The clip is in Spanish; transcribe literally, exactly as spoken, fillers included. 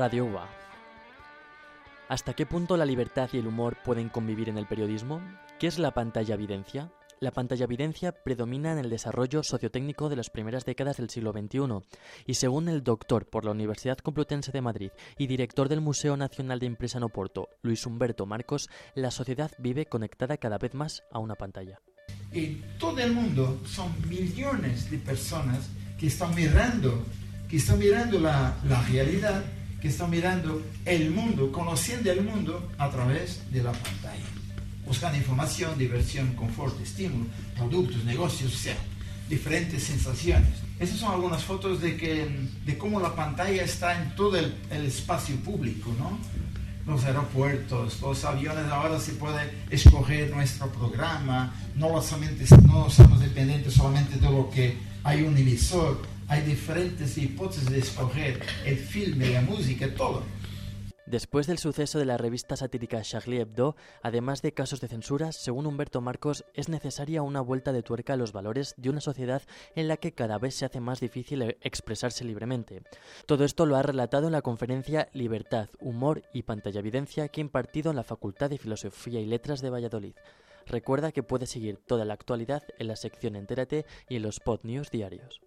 Radio U A. ¿Hasta qué punto la libertad y el humor pueden convivir en el periodismo? ¿Qué es la pantallavidencia? La pantallavidencia predomina en el desarrollo sociotécnico de las primeras décadas del siglo veintiuno y según el doctor por la Universidad Complutense de Madrid y director del Museo Nacional de Impresa en Oporto, Luis Humberto Marcos, la sociedad vive conectada cada vez más a una pantalla. En todo el mundo son millones de personas que están mirando, que están mirando la, la realidad, que están mirando el mundo, conociendo el mundo a través de la pantalla. Buscando información, diversión, confort, estímulo, productos, negocios, o sea, diferentes sensaciones. Estas son algunas fotos de, que, de cómo la pantalla está en todo el, el espacio público, ¿no? Los aeropuertos, los aviones, ahora se puede escoger nuestro programa, no solamente no somos dependientes solamente de lo que hay un emisor, hay diferentes hipótesis de escoger el filme, la música, todo. Después del suceso de la revista satírica Charlie Hebdo, además de casos de censura, según Humberto Marcos, es necesaria una vuelta de tuerca a los valores de una sociedad en la que cada vez se hace más difícil expresarse libremente. Todo esto lo ha relatado en la conferencia Libertad, Humor y Pantallavidencia que ha impartido en la Facultad de Filosofía y Letras de Valladolid. Recuerda que puedes seguir toda la actualidad en la sección Entérate y en los Pod News diarios.